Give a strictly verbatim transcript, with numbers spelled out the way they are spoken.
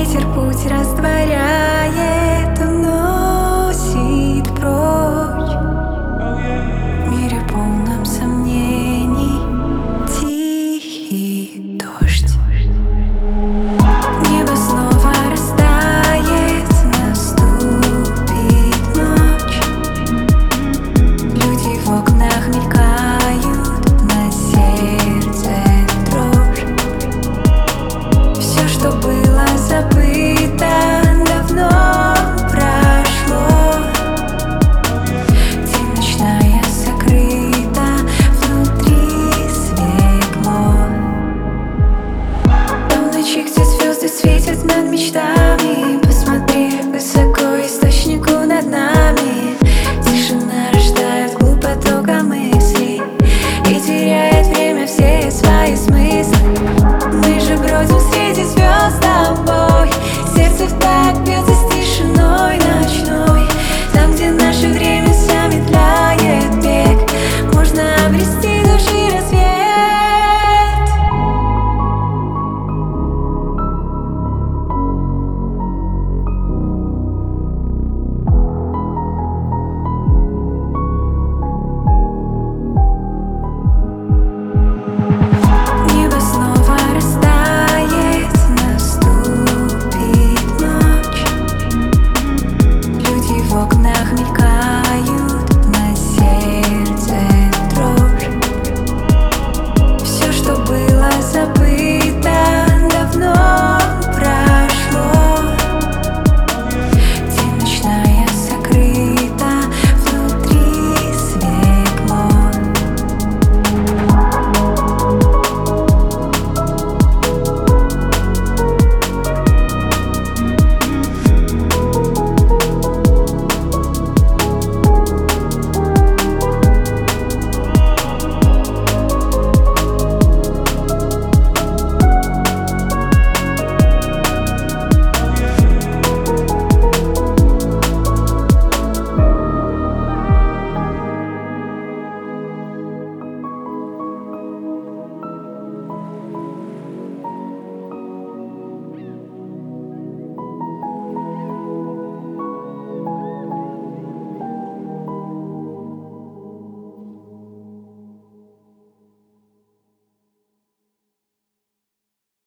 Ветер путь растворяет, уносит прочь. В мире полном сомнений тихий дождь. Небо снова растает, наступит ночь. Люди в окнах мелькают, на сердце дрожь. Все, что было забыто, давно прошло. Тень ночная сокрыта, внутри светло. Там ночи, где звезды светят над мечтами.